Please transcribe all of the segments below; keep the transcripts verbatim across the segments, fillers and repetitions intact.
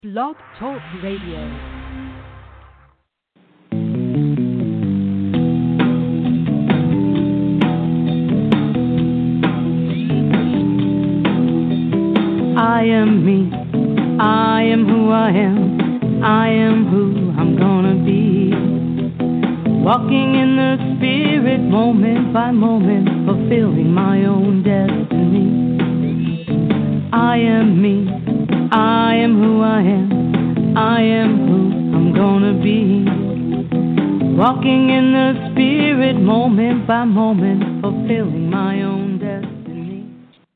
Blog Talk Radio. I am me, I am who I am, I am who I'm gonna be. Walking in the spirit, moment by moment, fulfilling my own destiny. I am me, I am who I am, I am who I'm gonna be. Walking in the spirit, moment by moment, fulfilling my own destiny.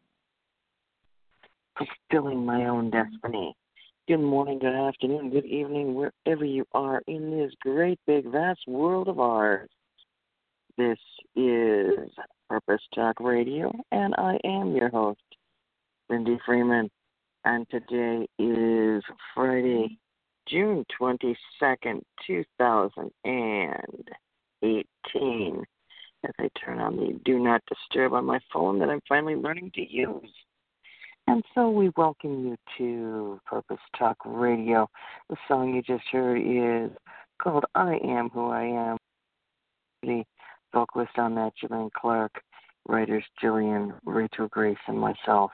Fulfilling my own destiny. Good morning, good afternoon, good evening, wherever you are in this great, big, vast world of ours. This is Purpose Talk Radio, and I am your host, Lindy Freeman. And today is Friday, June twenty-second, two thousand eighteen. As I turn on the Do Not Disturb on my phone that I'm finally learning to use. And so we welcome you to Purpose Talk Radio. The song you just heard is called I Am Who I Am. The vocalist on that, Jillian Clark. Writers, Jillian, Rachel Grace, and myself.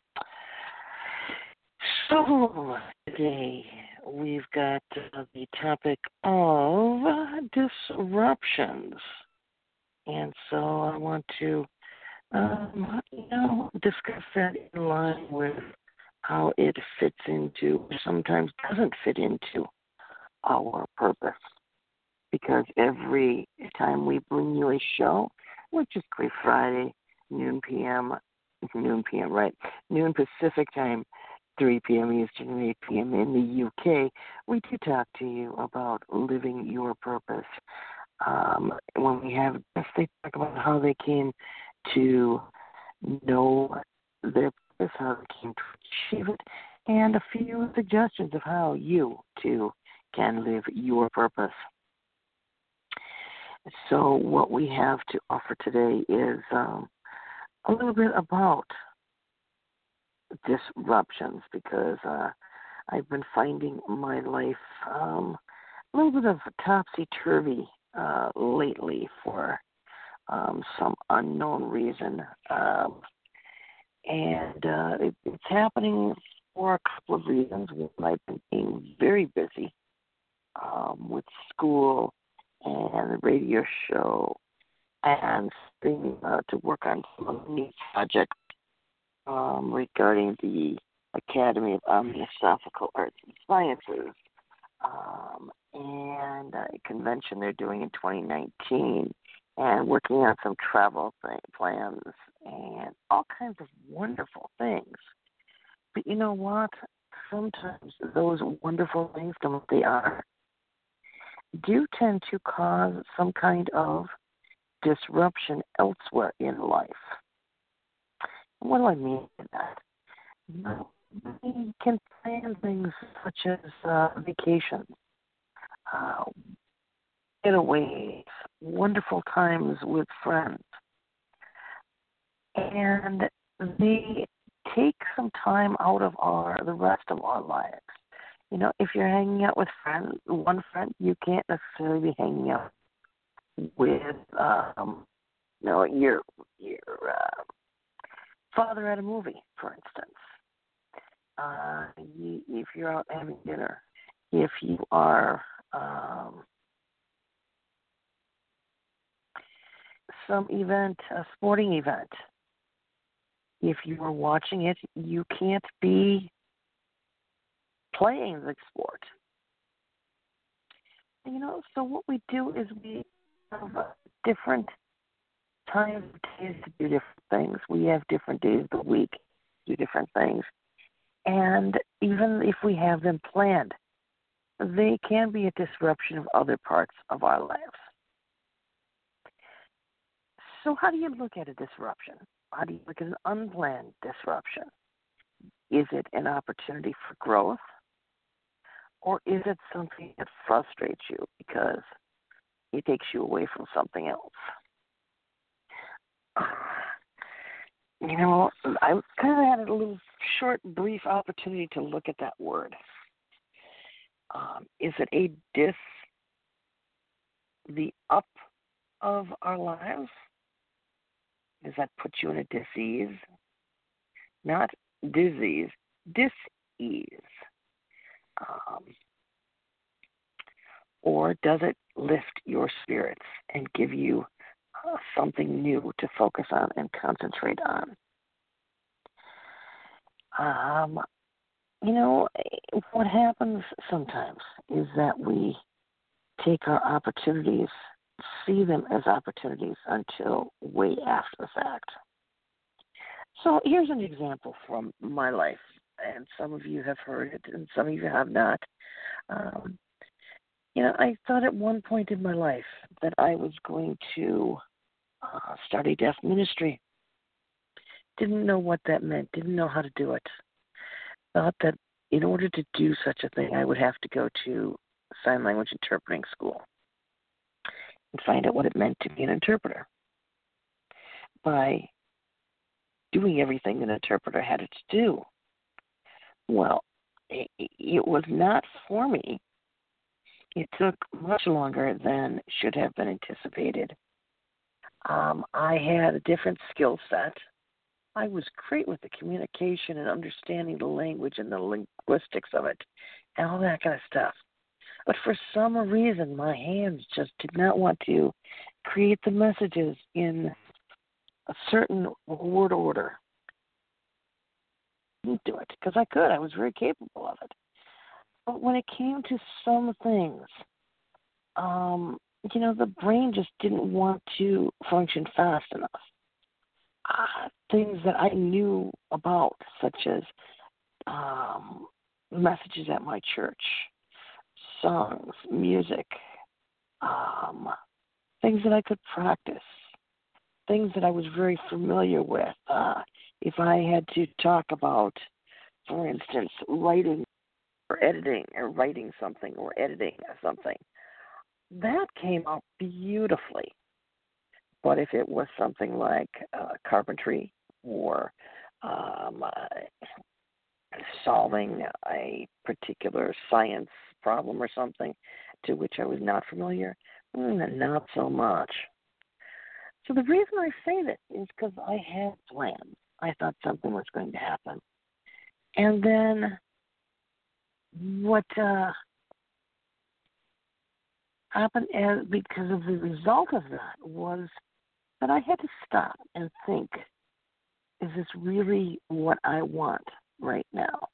So today we've got uh, the topic of disruptions. And so I want to Um, you know, discuss that in line with how it fits into, or sometimes doesn't fit into, our purpose. Because every time we bring you a show, which is Great Friday, noon p.m., noon p.m., right, noon Pacific time, three p.m. Eastern, and eight p.m. in the U K, we do talk to you about living your purpose. Um, when we have guests, they talk about how they came to know their purpose, how they came to achieve it, and a few suggestions of how you, too, can live your purpose. So what we have to offer today is um, a little bit about disruptions, because uh, I've been finding my life um, a little bit of topsy-turvy uh, lately for Um, some unknown reason. Um, and uh, it, it's happening for a couple of reasons. One, I've been being very busy um, with school and the radio show and starting uh, to work on some new projects um, regarding the Academy of Omnisophical Arts and Sciences um, and a convention they're doing in twenty nineteen. And working on some travel th- plans and all kinds of wonderful things. But you know what? Sometimes those wonderful things, what they are, do tend to cause some kind of disruption elsewhere in life. What do I mean by that? You know, we can plan things such as uh, vacations, uh, getaways, wonderful times with friends. And they take some time out of our the rest of our lives. You know, if you're hanging out with friends, one friend, you can't necessarily be hanging out with, um, you know, your your uh, father at a movie, for instance. Uh, you, if you're out having dinner, if you are um, some event, a sporting event. If you are watching it, you can't be playing the sport. You know, so what we do is we have different times of days to do different things. We have different days of the week to do different things. And even if we have them planned, they can be a disruption of other parts of our lives. So how do you look at a disruption? How do you look at an unplanned disruption? Is it an opportunity for growth? Or is it something that frustrates you because it takes you away from something else? You know, I kind of had a little short, brief opportunity to look at that word. Um, is it a dis, the up of our lives? Does that put you in a disease? Not disease, dis-ease. Um, or does it lift your spirits and give you uh, something new to focus on and concentrate on? Um, you know, what happens sometimes is that we take our opportunities, see them as opportunities until way after the fact. So here's an example from my life, and some of you have heard it, and some of you have not. Um, you know, I thought at one point in my life that I was going to uh, start a deaf ministry. Didn't know what that meant, didn't know how to do it. Thought that in order to do such a thing, I would have to go to sign language interpreting school and find out what it meant to be an interpreter. By doing everything an interpreter had to do. Well, it, it was not for me. It took much longer than should have been anticipated. Um, I had a different skill set. I was great with the communication and understanding the language and the linguistics of it and all that kind of stuff. But for some reason, my hands just did not want to create the messages in a certain word order. I didn't do it because I could. I was very capable of it. But when it came to some things, um, you know, the brain just didn't want to function fast enough. Uh, things that I knew about, such as um, messages at my church, songs, music, um, things that I could practice, things that I was very familiar with. Uh, if I had to talk about, for instance, writing or editing or writing something or editing something, that came out beautifully. But if it was something like uh, carpentry or um, uh, solving a particular science problem or something to which I was not familiar, mm, not so much. So the reason I say that is because I had plans. I thought something was going to happen. And then what uh, happened as, because of the result of that was that I had to stop and think, is this really what I want right now?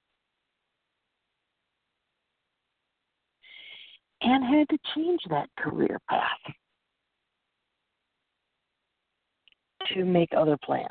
And had to change that career path to make other plans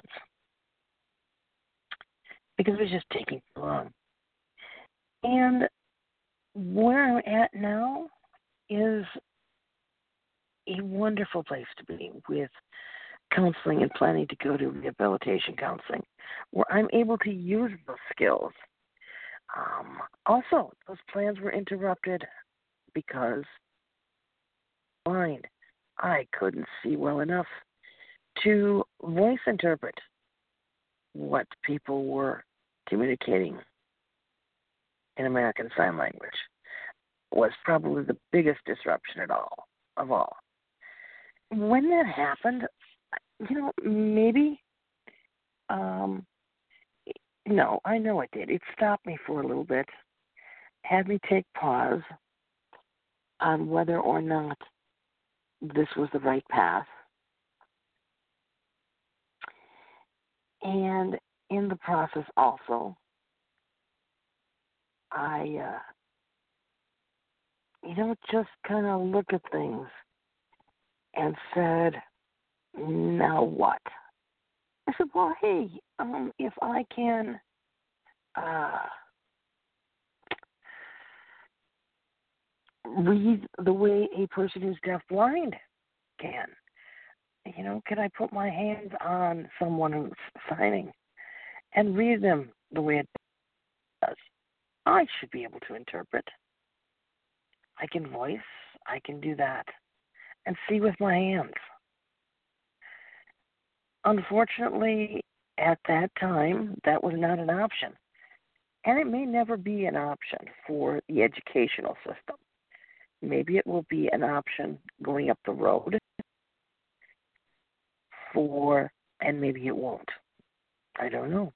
because it was just taking too long. And where I'm at now is a wonderful place to be with counseling and planning to go to rehabilitation counseling, where I'm able to use those skills. Um, also, those plans were interrupted because blind. I couldn't see well enough to voice interpret what people were communicating in American Sign Language. Was probably the biggest disruption at all of all. When that happened, you know, maybe, um, no, I know it did. It stopped me for a little bit, had me take pause on whether or not this was the right path. And in the process also, I, uh, you know, just kind of looked at things and said, now what? I said, well, hey, um, if I can uh, read the way a person who's deaf-blind can, you know, can I put my hands on someone who's signing and read them the way it does? I should be able to interpret. I can voice. I can do that and see with my hands. Unfortunately, at that time, that was not an option. And it may never be an option for the educational system. Maybe it will be an option going up the road for, and maybe it won't. I don't know.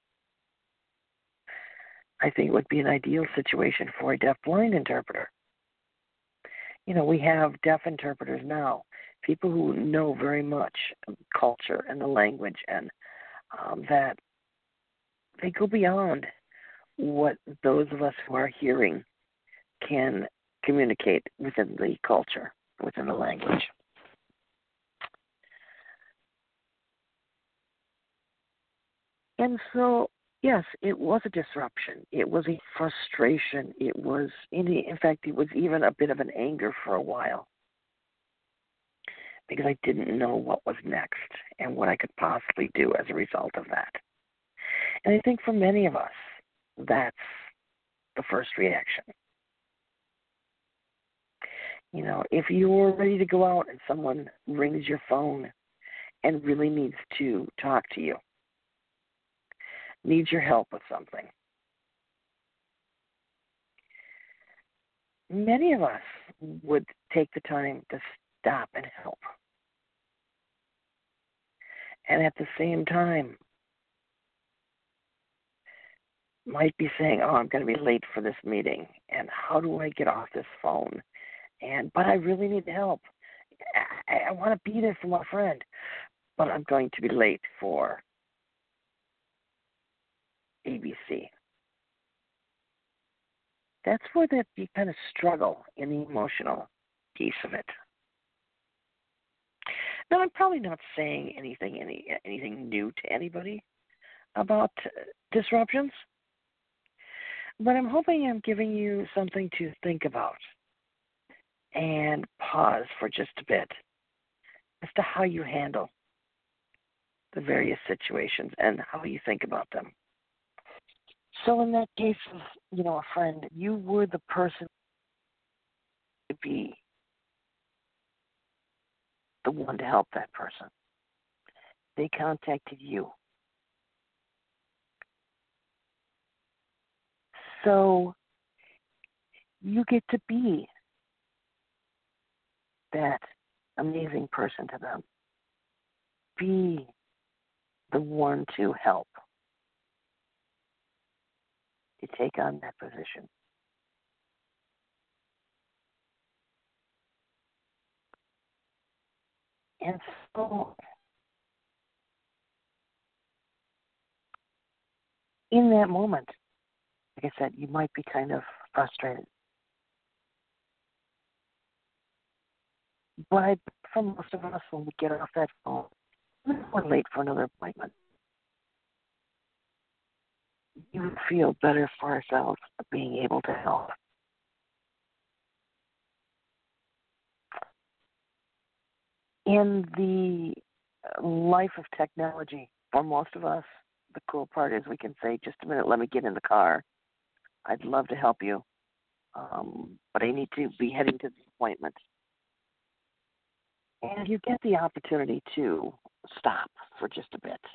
I think it would be an ideal situation for a deaf-blind interpreter. You know, we have deaf interpreters now, people who know very much culture and the language, and um, that they go beyond what those of us who are hearing can communicate within the culture, within the language. And so, yes, it was a disruption. It was a frustration. It was, in, in fact, it was even a bit of an anger for a while because I didn't know what was next and what I could possibly do as a result of that. And I think for many of us, that's the first reaction. You know, if you're ready to go out and someone rings your phone and really needs to talk to you, needs your help with something, many of us would take the time to stop and help. And at the same time, might be saying, oh, I'm going to be late for this meeting, and how do I get off this phone? And but I really need help. I, I want to be there for my friend, but I'm going to be late for A B C. That's where that you kind of struggle in the emotional piece of it. Now, I'm probably not saying anything any anything new to anybody about disruptions, but I'm hoping I'm giving you something to think about and pause for just a bit as to how you handle the various situations and how you think about them. So in that case of, you know, a friend, you were the person to be the one to help that person. They contacted you. So you get to be that amazing person to them. Be the one to help, to take on that position. And so, in that moment, like I said, you might be kind of frustrated. But for most of us, when we get off that phone, we're late for another appointment. You feel better for ourselves being able to help. In the life of technology, for most of us, the cool part is we can say, just a minute, let me get in the car. I'd love to help you, um, but I need to be heading to the appointment. And you get the opportunity to stop for just a bit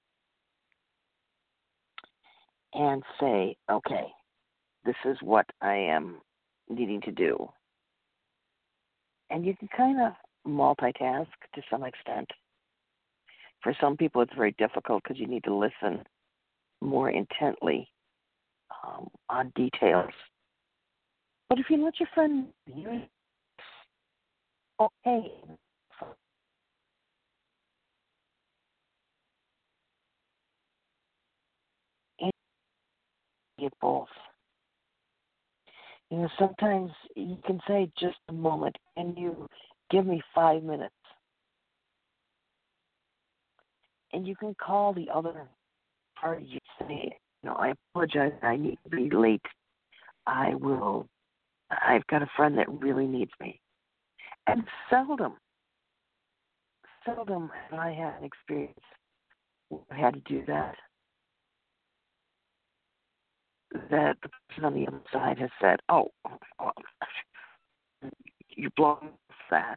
and say, okay, this is what I am needing to do. And you can kind of multitask to some extent. For some people, it's very difficult because you need to listen more intently um, on details. But if you let your friend use, okay, and get both. You know, sometimes you can say just a moment, and you give me five minutes. And you can call the other party. You say, you know, I apologize. I need to be late. I will. I've got a friend that really needs me. And seldom, seldom have I had an experience where I had to do that. That the person on the other side has said, "Oh, oh you blown that."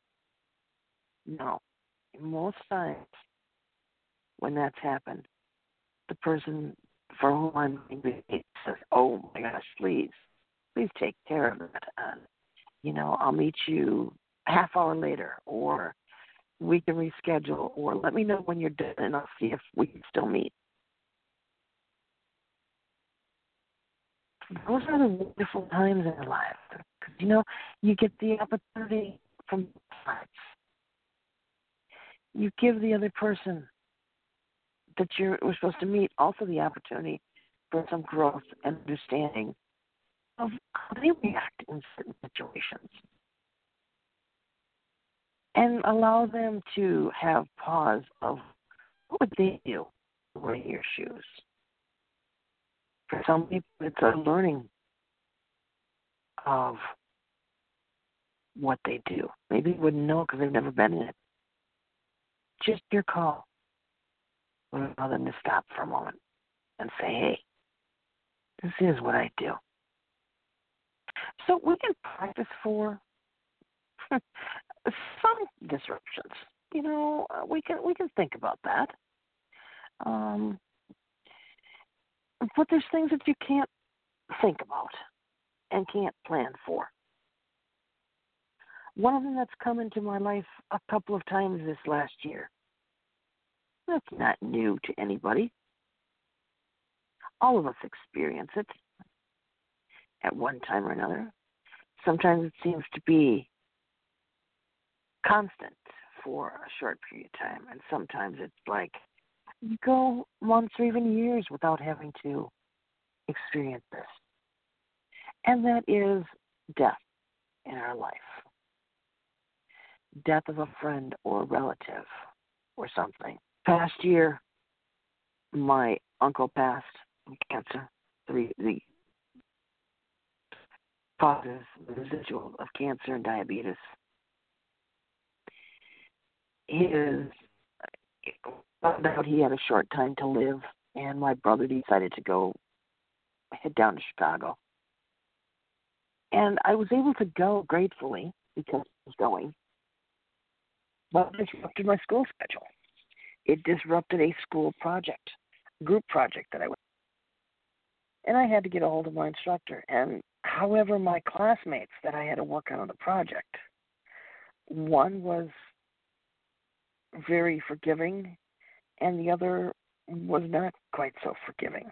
No, most times when that's happened, the person for whom I'm being paid says, oh my gosh, please, please take care of that. And, you know, I'll meet you a half hour later, or we can reschedule, or let me know when you're done and I'll see if we can still meet. Those are the wonderful times in our life. Because, you know, you get the opportunity from both sides. You give the other person that you're we're supposed to meet also the opportunity for some growth and understanding of how they react in certain situations. And allow them to have pause of what would they do wearing your shoes. For some people, it's a learning of what they do. Maybe they wouldn't know because they've never been in it. Just your call. Allow them to stop for a moment and say, hey, this is what I do. So we can practice for some disruptions. You know, uh, we can we can think about that. Um, but there's things that you can't think about and can't plan for. One of them that's come into my life a couple of times this last year. That's not new to anybody. All of us experience it at one time or another. Sometimes it seems to be constant for a short period of time, and sometimes it's like you go months or even years without having to experience this. And that is death in our life. Death of a friend or a relative or something. Past year, my uncle passed from cancer. The, the causes, the residual of cancer and diabetes. His, found out he had a short time to live, and my brother decided to go head down to Chicago. And I was able to go gratefully because I was going, but it disrupted my school schedule. It disrupted a school project, group project that I was. And I had to get a hold of my instructor. And however, my classmates that I had to work on on the project, one was very forgiving, and the other was not quite so forgiving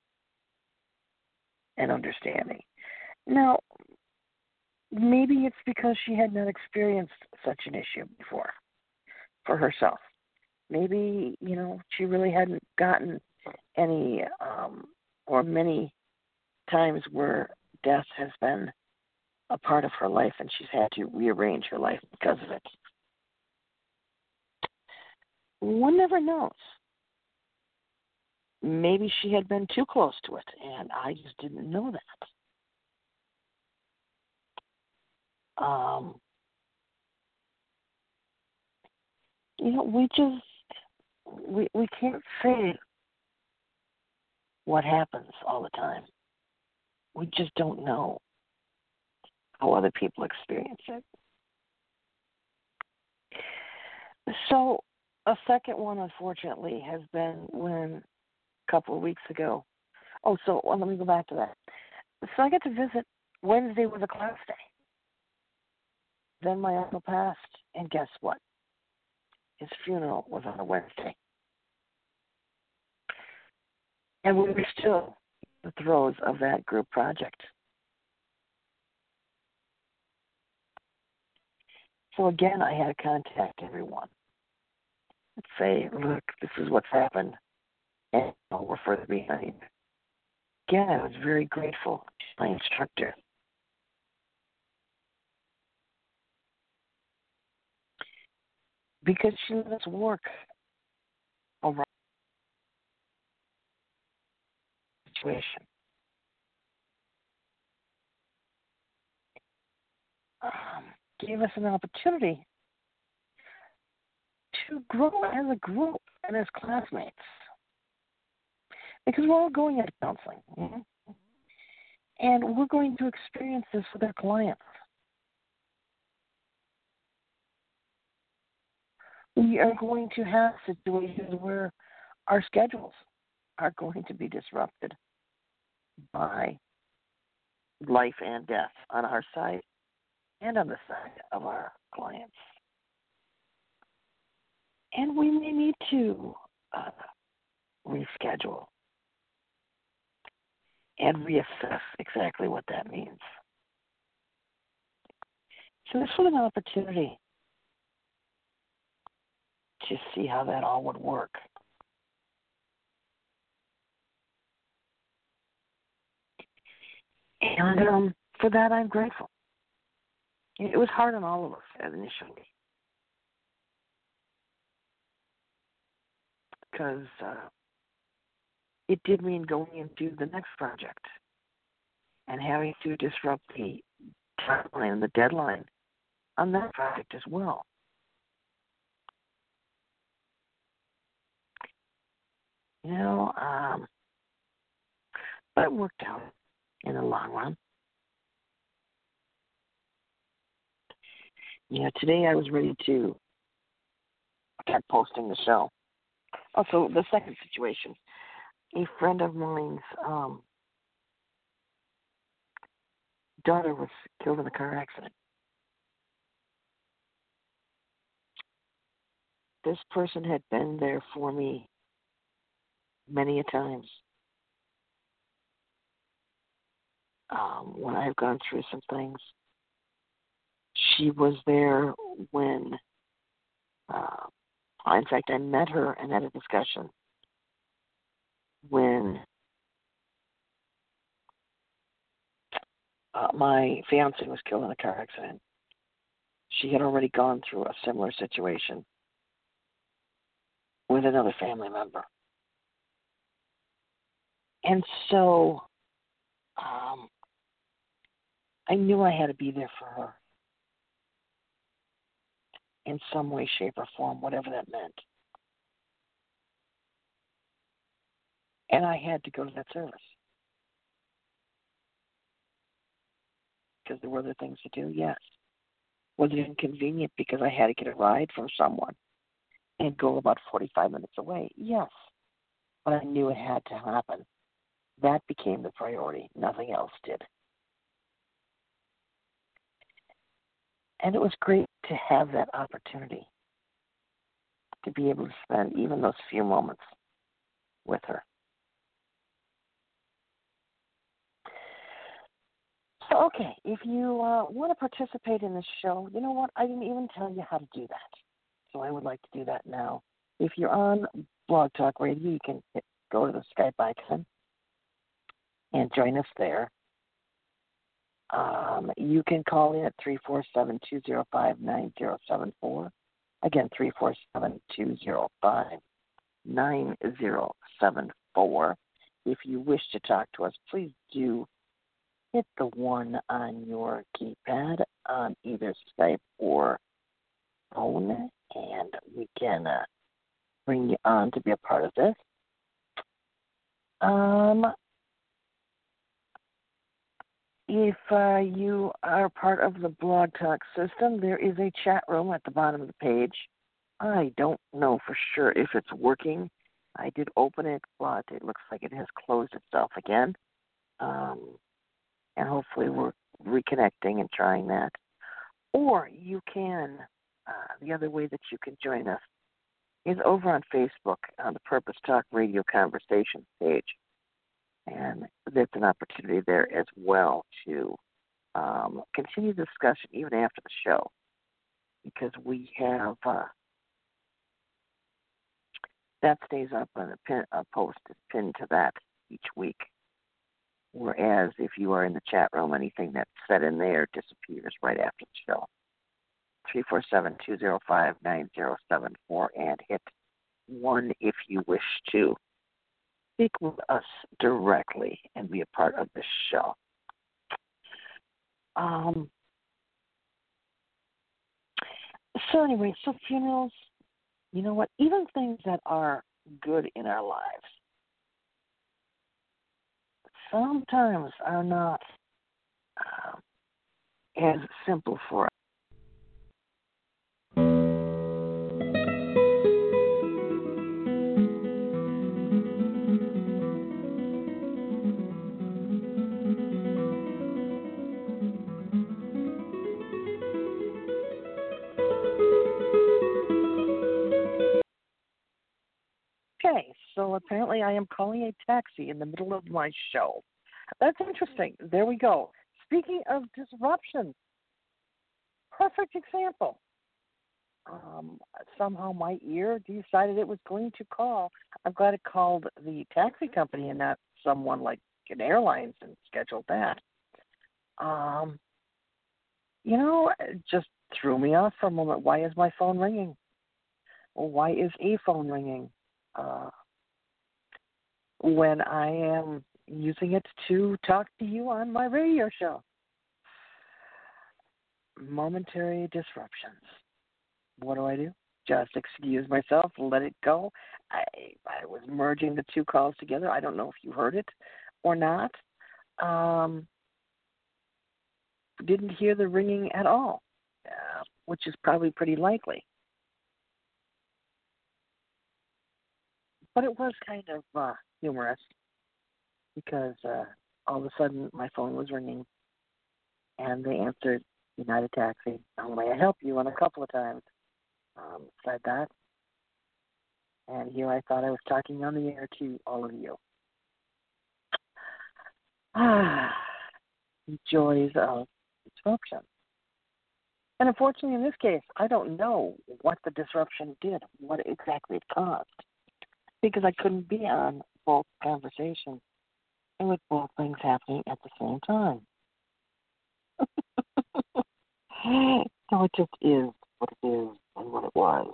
and understanding. Now, maybe it's because she had not experienced such an issue before for herself. Maybe, you know, she really hadn't gotten any um, or many times where death has been a part of her life and she's had to rearrange her life because of it. One never knows. Maybe she had been too close to it, and I just didn't know that. Um, you know, we just we we can't say what happens all the time. We just don't know how other people experience it. So a second one, unfortunately, has been when a couple of weeks ago. Oh, so well, let me go back to that. So I got to visit. Wednesday was a class day. Then my uncle passed, and guess what? His funeral was on a Wednesday. And we were still in the throes of that group project. So again, I had to contact everyone and say, look, this is what's happened, and we're further behind. Again, I was very grateful to my instructor. Because she let us work around the situation. Um, gave us an opportunity to grow as a group and as classmates. Because we're all going into counseling. Mm-hmm. And we're going to experience this with our clients. We are going to have situations where our schedules are going to be disrupted. by life and death on our side and on the side of our clients. And we may need to uh, reschedule and reassess exactly what that means. So this was an opportunity to see how that all would work. And um, for that, I'm grateful. It was hard on all of us initially because uh, it did mean going into the next project and having to disrupt the timeline and the deadline on that project as well. You know, um, but it worked out in the long run. You know, today I was ready to start posting the show. Also, the second situation, a friend of mine's um, daughter was killed in a car accident. This person had been there for me many a times um, when I've gone through some things. She was there when, uh, in fact, I met her and had a discussion when uh, my fiance was killed in a car accident. She had already gone through a similar situation with another family member. And so um, I knew I had to be there for her in some way, shape, or form, whatever that meant. And I had to go to that service because there were other things to do, yes. Was it inconvenient because I had to get a ride from someone and go about forty-five minutes away? Yes. But I knew it had to happen. That became the priority. Nothing else did. And it was great to have that opportunity to be able to spend even those few moments with her. So, okay, if you uh, want to participate in this show, you know what? I didn't even tell you how to do that. So I would like to do that now. If you're on Blog Talk Radio, you can hit, go to the Skype icon and join us there. Um, you can call in at three four seven, two zero five, nine zero seven four. Again, three four seven, two zero five, nine zero seven four. If you wish to talk to us, please do hit the one on your keypad on either Skype or phone, and we can uh, bring you on to be a part of this. Um, if uh, you are part of the Blog Talk system, there is a chat room at the bottom of the page. I don't know for sure if it's working. I did open it, but it looks like it has closed itself again. Um, and hopefully we're reconnecting and trying that. Or you can, uh, the other way that you can join us is over on Facebook on the Purpose Talk Radio Conversations page. And there's an opportunity there as well to um, continue the discussion even after the show, because we have uh, that stays up and a, pin, a post is pinned to that each week. Whereas if you are in the chat room, anything that's said in there disappears right after the show. three four seven, two zero five, nine zero seven four and hit one if you wish to speak with us directly and be a part of this show. Um, so anyway, so funerals, you know what, even things that are good in our lives sometimes are not um, as simple for us. apparently I am calling a taxi in the middle of my show. That's interesting. There we go. Speaking of disruption, perfect example. Um, somehow my ear decided it was going to call. I'm glad it called the taxi company and not someone like an airlines and scheduled that. Um, you know, it just threw me off for a moment. Why is my phone ringing? Well, why is a phone ringing uh, when I am using it to talk to you on my radio show? Momentary disruptions. What do I do? Just excuse myself, let it go. I I was merging the two calls together. I don't know if you heard it or not. Um, didn't hear the ringing at all, uh, which is probably pretty likely. But it was kind of uh, humorous because uh, all of a sudden my phone was ringing and they answered United Taxi. Oh, may I help you? And a couple of times um, said that. And here I thought I was talking on the air to all of you. Ah, joys of disruption. And unfortunately, in this case, I don't know what the disruption did, what exactly it caused, because I couldn't be on both conversations and with both things happening at the same time. So it just is what it is and what it was.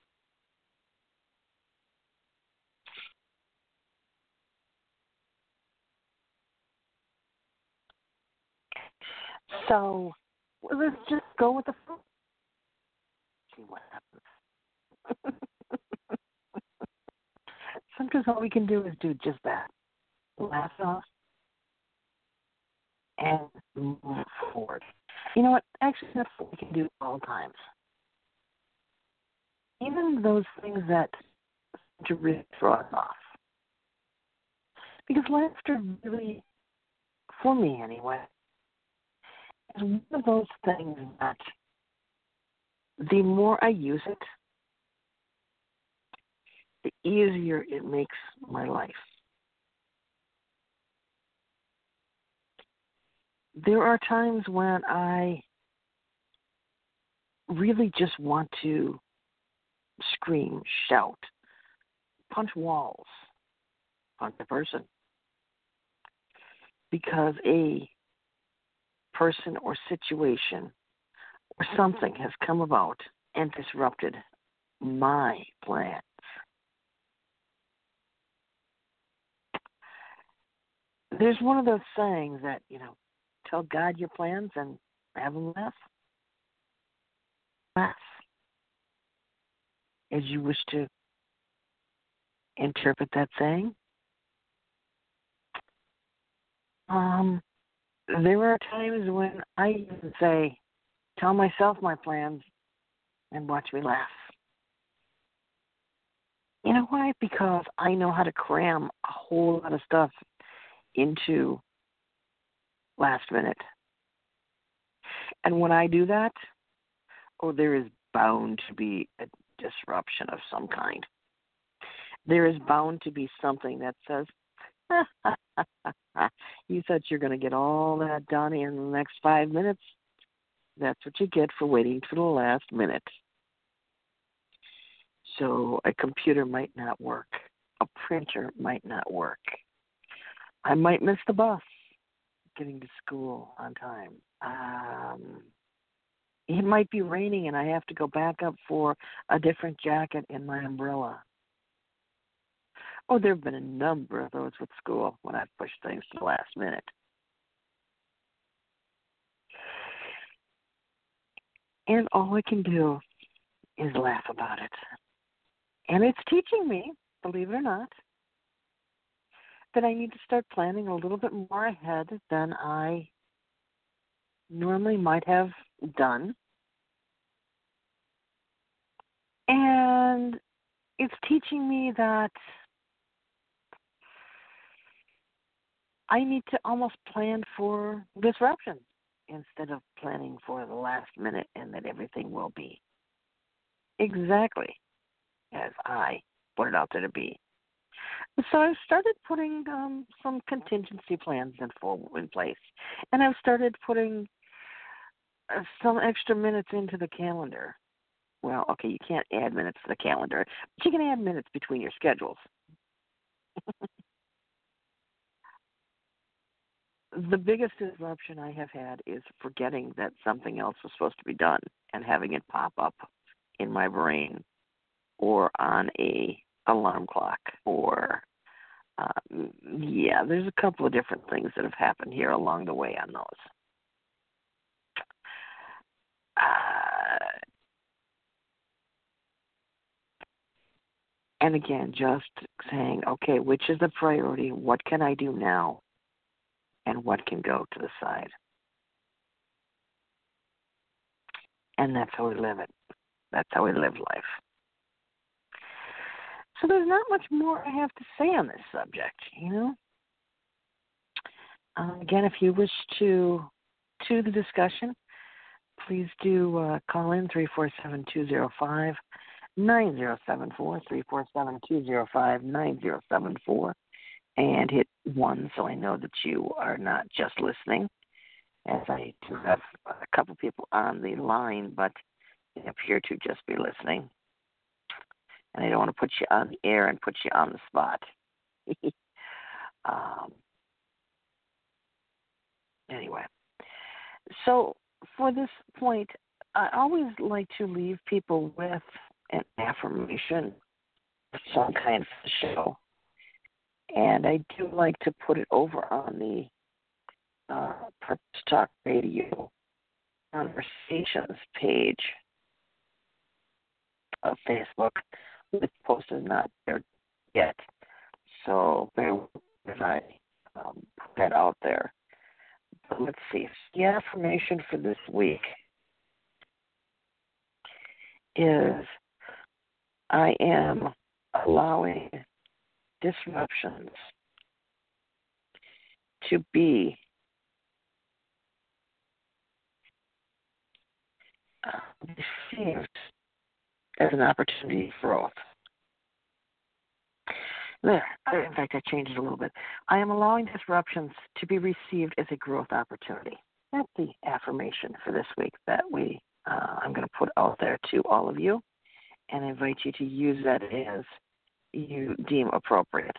So let's just go with the flow. See what happens. Sometimes all we can do is do just that. Laugh it off and move forward. You know what? Actually, that's what we can do at all times. Even those things that to really throw us off. Because laughter really, for me anyway, is one of those things that the more I use it, the easier it makes my life. There are times when I really just want to scream, shout, punch walls, punch a person, because a person or situation or something has come about and disrupted my plans. There's one of those sayings that, you know, tell God your plans and have him laugh. Laugh as you wish to interpret that saying. Um, there are times when I even say, tell myself my plans and watch me laugh. You know why? Because I know how to cram a whole lot of stuff into last minute. And when I do that, oh, there is bound to be a disruption of some kind. There is bound to be something that says, you thought you're going to get all that done in the next five minutes? That's what you get for waiting for the last minute. So a computer might not work. A printer might not work. I might miss the bus getting to school on time. Um, it might be raining and I have to go back up for a different jacket in my umbrella. Oh, there have been a number of those with school when I've pushed things to the last minute. And all I can do is laugh about it. And it's teaching me, believe it or not, that I need to start planning a little bit more ahead than I normally might have done. And it's teaching me that I need to almost plan for disruption instead of planning for the last minute and that everything will be exactly as I put it out there to be. So I've started putting um, some contingency plans in full in place, and I've started putting uh, some extra minutes into the calendar. Well, okay, you can't add minutes to the calendar, but you can add minutes between your schedules. The biggest disruption I have had is forgetting that something else was supposed to be done and having it pop up in my brain or on a alarm clock or um, yeah, there's a couple of different things that have happened here along the way on those. Uh, and again, just saying, okay, which is the priority? What can I do now? And what can go to the side? And that's how we live it. That's how we live life. So there's not much more I have to say on this subject, you know. Um, again, if you wish to to the discussion, please do uh, call in three four seven, two zero five, nine zero seven four, three four seven, two zero five, nine zero seven four, and hit one so I know that you are not just listening, as I do have a couple people on the line, but they appear to just be listening. And I don't want to put you on the air and put you on the spot. um, anyway, so for this point, I always like to leave people with an affirmation of some kind of show. And I do like to put it over on the uh, Purpose Talk Radio Conversations page of Facebook. The post is not there yet, so bear with me if I um, put that out there. But let's see. The affirmation for this week is I am allowing disruptions to be uh, received as an opportunity for growth. There. In fact, I changed it a little bit. I am allowing disruptions to be received as a growth opportunity. That's the affirmation for this week that we uh, I'm going to put out there to all of you, and I invite you to use that as you deem appropriate.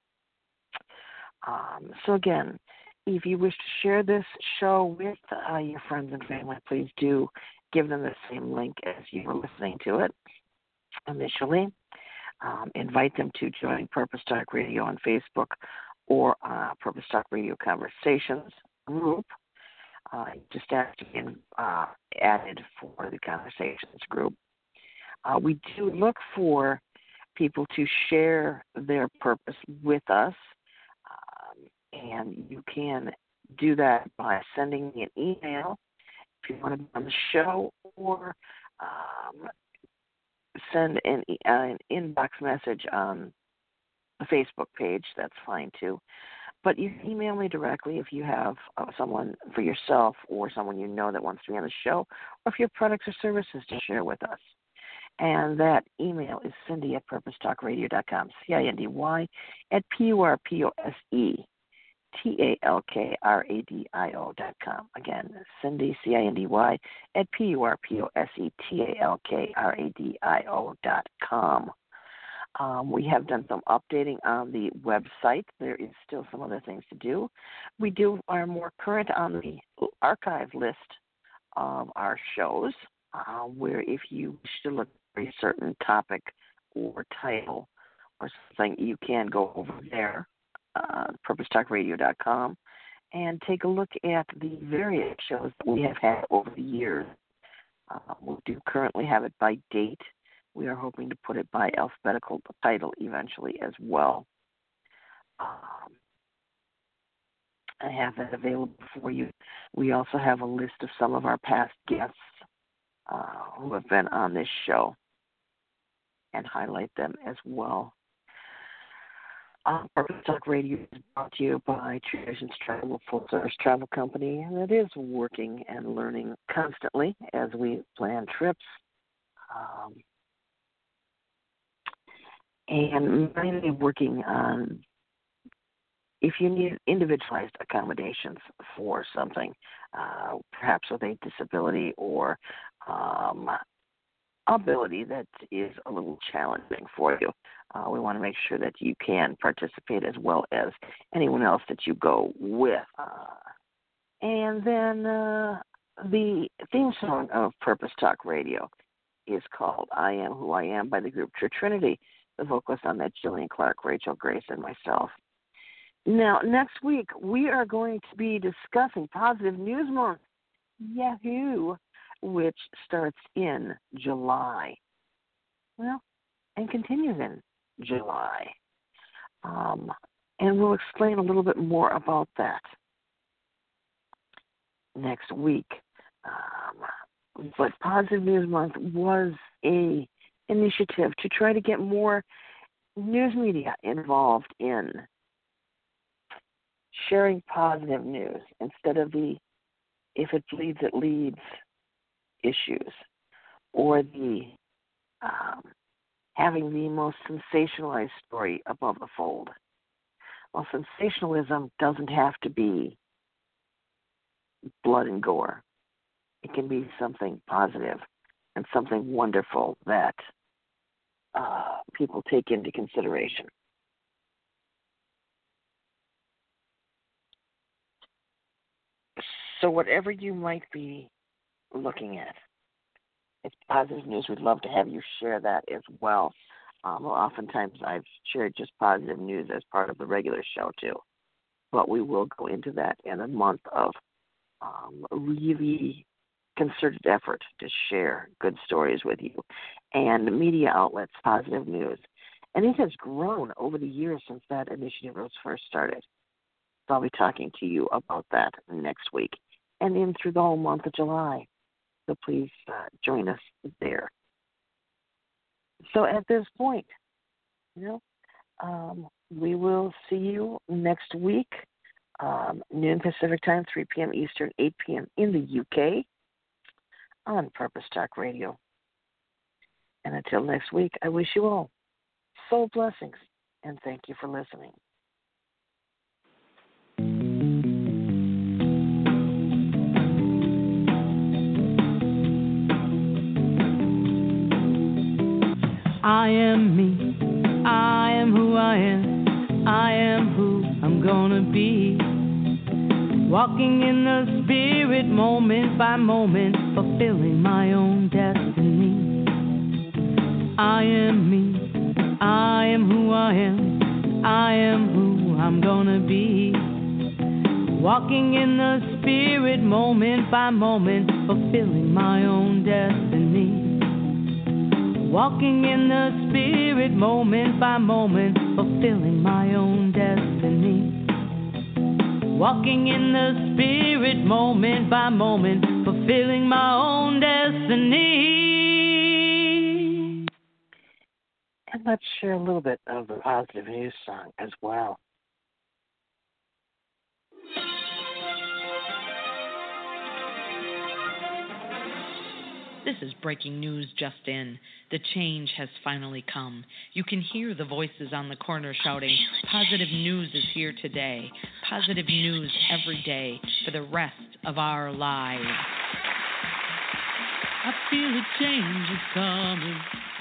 Um, so again, if you wish to share this show with uh, your friends and family, please do give them the same link as you were listening to it initially. Um, invite them to join Purpose Talk Radio on Facebook or uh, Purpose Talk Radio Conversations group. Uh, just have to be uh, added for the Conversations group. Uh, we do look for people to share their purpose with us, um, and you can do that by sending me an email if you want to be on the show, or um, send an, uh, an inbox message on the Facebook page. That's fine too. But you can email me directly if you have uh, someone for yourself or someone you know that wants to be on the show, or if you have products or services to share with us. And that email is Cindy at purpose talk radio dot com, C I N D Y at P U R P O S E T A L K R A D I O dot com. Again, Cindy, C I N D Y, at P U R P O S E T A L K R A D I O dot com. Um, we have done some updating on the website. There is still some other things to do. We do are more current on the archive list of our shows, uh, where if you wish to look for a certain topic or title or something, you can go over there, uh, purpose talk radio dot com, and take a look at the various shows that we have had over the years. Uh, we do currently have it by date. We are hoping to put it by alphabetical title eventually as well. Um, I have that available for you. We also have a list of some of our past guests uh, who have been on this show and highlight them as well. Uh, Purpose Talk Radio is brought to you by Traditions Travel, full service travel company, and it is working and learning constantly as we plan trips. Um, and mainly working on if you need individualized accommodations for something, uh, perhaps with a disability or um, ability that is a little challenging for you. Uh, we want to make sure that you can participate as well as anyone else that you go with. Uh, and then uh, the theme song of Purpose Talk Radio is called I Am Who I Am by the group True Trinity. The vocalists on that, Jillian Clark, Rachel Grace, and myself. Now, next week, we are going to be discussing Positive News Month, Yahoo, which starts in July. Well, and continues in July. Um, and we'll explain a little bit more about that next week. Um, but Positive News Month was a initiative to try to get more news media involved in sharing positive news instead of the if it bleeds, it leads issues, or the um, having the most sensationalized story above the fold. Well, sensationalism doesn't have to be blood and gore. It can be something positive and something wonderful that uh, people take into consideration. So whatever you might be looking at, it's positive news. We'd love to have you share that as well. Um, well, oftentimes I've shared just positive news as part of the regular show too, but we will go into that in a month of um, really concerted effort to share good stories with you and media outlets, positive news. And it has grown over the years since that initiative was first started. So I'll be talking to you about that next week and in through the whole month of July. So please uh, join us there. So at this point, you know, um, we will see you next week, um, noon Pacific time, three p.m. Eastern, eight p.m. in the U K on Purpose Talk Radio. And until next week, I wish you all soul blessings and thank you for listening. I am me, I am who I am, I am who I'm gonna be. Walking in the spirit moment by moment, fulfilling my own destiny. I am me, I am who I am, I am who I'm gonna be. Walking in the spirit moment by moment, fulfilling my own destiny. Walking in the spirit moment by moment, fulfilling my own destiny. Walking in the spirit moment by moment, fulfilling my own destiny. And let's share a little bit of the positive news song as well. This is breaking news just in. The change has finally come. You can hear the voices on the corner shouting, positive news is here today. Positive news every day for the rest of our lives. I feel a change is coming.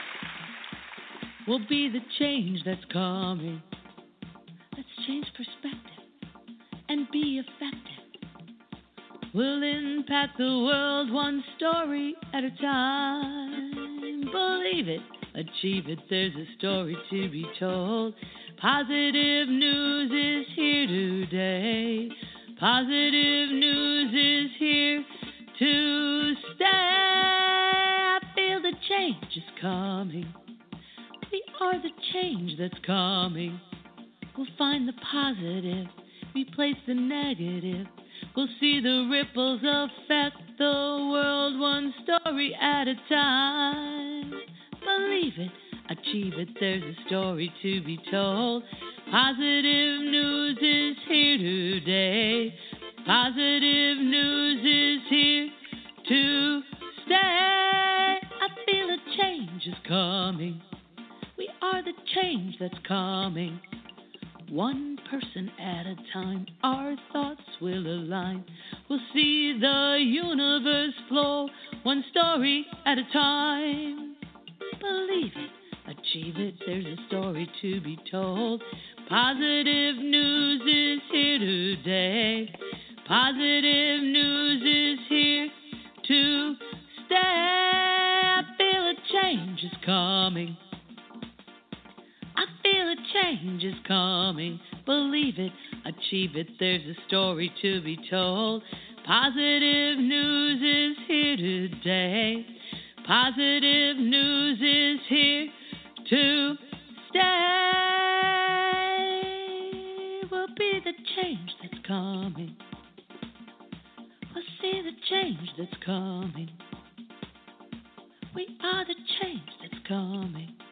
Will be the change that's coming. Let's change perspective and be effective. We'll impact the world one story at a time. Believe it, achieve it, there's a story to be told. Positive news is here today. Positive news is here to stay. I feel the change is coming. We are the change that's coming. We'll find the positive, replace the negative. We'll see the ripples affect the world one story at a time. Believe it, achieve it, there's a story to be told. Positive news is here today. Positive news is here to stay. I feel a change is coming. We are the change that's coming. One person at a time, our thoughts will align. We'll see the universe flow, one story at a time. Believe it, achieve it, there's a story to be told. Positive news is here today. Positive news is here to stay. I feel a change is coming. I feel a change is coming. Believe it, achieve it, there's a story to be told. Positive news is here today. Positive news is here to stay. We'll be the change that's coming. We'll see the change that's coming. We are the change that's coming.